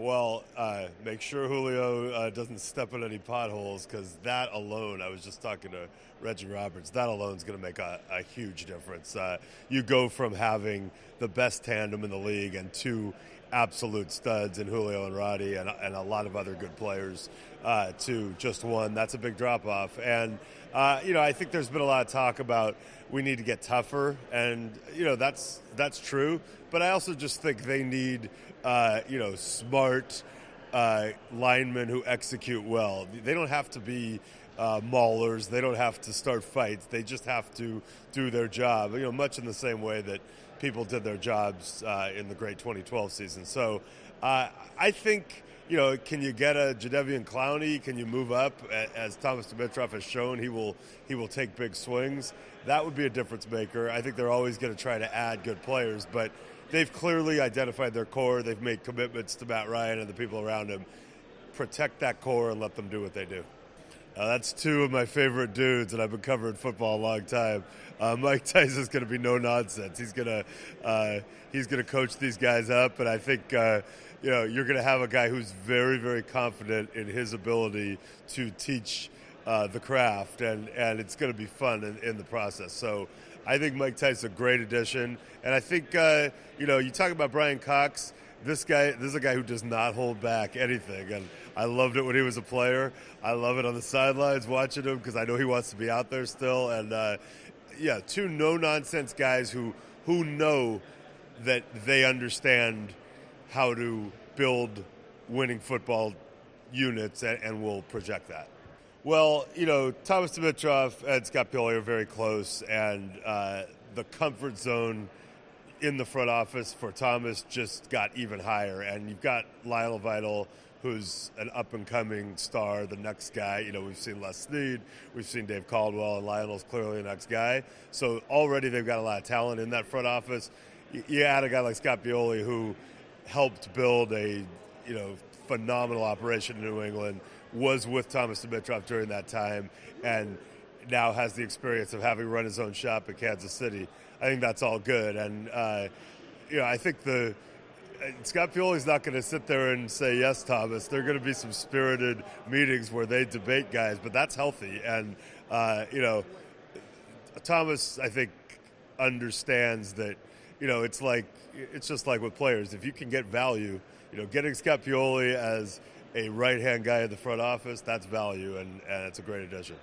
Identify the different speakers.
Speaker 1: Well, make sure Julio doesn't step in any potholes, because that alone, I was just talking to Reggie Roberts, that alone is going to make a huge difference. You go from having the best tandem in the league and two absolute studs in Julio and Roddy and a lot of other good players to just one. That's a big drop-off. And, I think there's been a lot of talk about we need to get tougher, and, that's true. But I also just think they need smart linemen who execute well. They don't have to be maulers. They don't have to start fights. They just have to do their job, much in the same way that people did their jobs in the great 2012 season. So I think, can you get a Jadeveon Clowney? Can you move up? As Thomas Dimitroff has shown, he will take big swings. That would be a difference maker. I think they're always going to try to add good players, but they've clearly identified their core. They've made commitments to Matt Ryan and the people around him. Protect that core and let them do what they do. That's two of my favorite dudes, and I've been covering football a long time. Mike Tyson's going to be no nonsense. He's going to coach these guys up, and I think you're going to have a guy who's very, very confident in his ability to teach the craft, and it's going to be fun in the process. So I think Mike Tyson's a great addition, and I think you talk about Brian Cox. This is a guy who does not hold back anything, and I loved it when he was a player. I love it on the sidelines watching him, because I know he wants to be out there still. And two no-nonsense guys who know that they understand how to build winning football units and will project that. Well, Thomas Dimitroff and Scott Pioli are very close, and the comfort zone in the front office for Thomas just got even higher. And you've got Lionel Vital, who's an up-and-coming star, the next guy. We've seen Les Snead, we've seen Dave Caldwell, and Lionel's clearly the next guy. So already they've got a lot of talent in that front office. You add a guy like Scott Pioli, who helped build a phenomenal operation in New England, was with Thomas Dimitroff during that time, and now has the experience of having run his own shop in Kansas City. I think that's all good. And, I think Scott Pioli's not going to sit there and say, yes, Thomas. There are going to be some spirited meetings where they debate guys, but that's healthy. And, Thomas, I think, understands that, it's just like with players. If you can get value, getting Scott Pioli as a right-hand guy in the front office, that's value, and it's a great addition.